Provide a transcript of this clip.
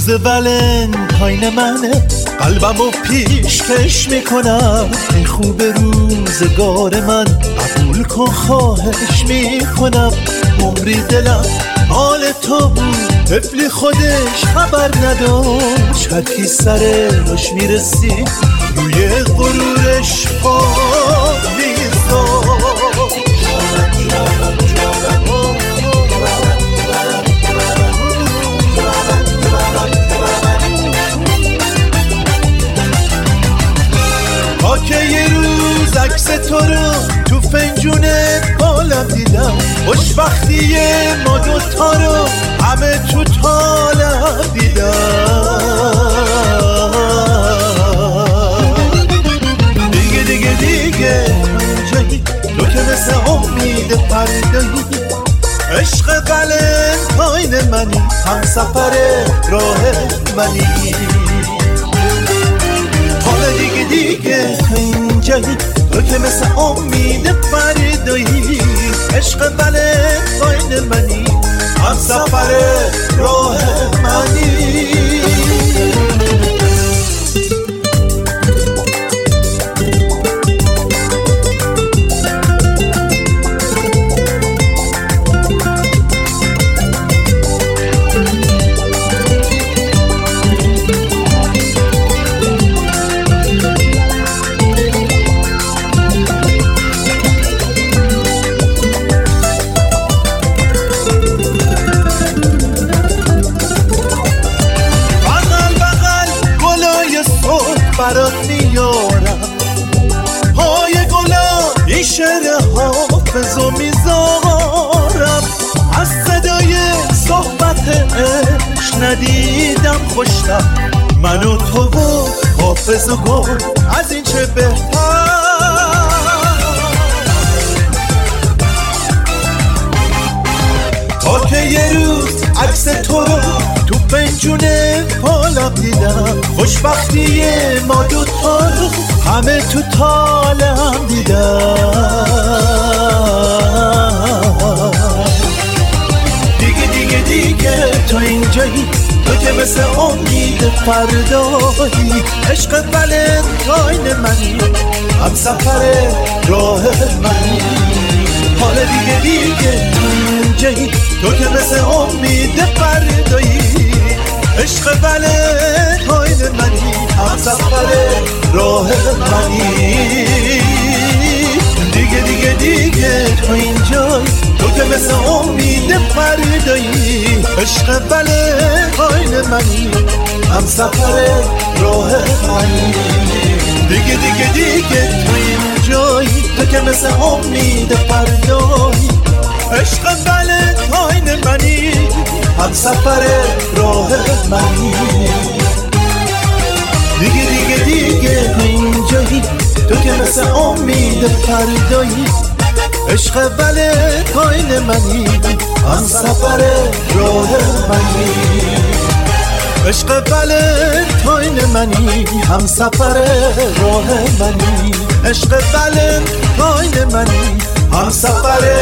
روز ولنتاین منه، قلبمو پیشکش میکنم. ای خوب روزگار من، قبول کن خواهش میکنم. عمری دلم مال تو بود، طفلی خودش خبر نداشت. هر کی سر راش میرسید روی غرورش پا میذاشت. که یه روز عکس تو رو تو فنجون بالم دیدم، خوشبختی ما دوتا رو همه تو طالم دیدم. دیگه جایی تو که مثل امید فردایی، عشق ولنتاین منی، هم سفر راه منی. حالا دیگه تو اینجایی، تو که مثل امید فردایی، عشق ولنتاین منی، هم سفر راه منی. برات میارم های گلا، این شعر حافظو میذارم. از صدای صحبت عشق ندیدم خوشتر، من و تو و حافظ و گل، از این چه بهتر. تا که یه روز عکس تو رو تو پنجون بالم دیدم، خوشبختی ما دوتا رو همه تو طالم دیدم. دیگه تو اینجایی، تو که مثل امید فردایی، عشق ولنتاین منی، هم سفر راه منی. حالا دیگه تو اینجایی، تو که مثل امید فردایی، عشق ولنتاین منی، هم سفر راه منی. دیگه تو اینجایی، تو که مثل امید فردایی، عشق ولنتاین منی، هم سفر راه منی. دیگه تو اینجایی، تو که مثل امید فردایی، عشق ولنتاین منی، هم سفر راه منی. دیگه تو اینجایی، تو که مثل امید فردایی، عشق ولنتاین منی، هم سفر راه منی. عشق ولنتاین منی، هم سفر راه منی. عشق ولنتاین منی، هم سفر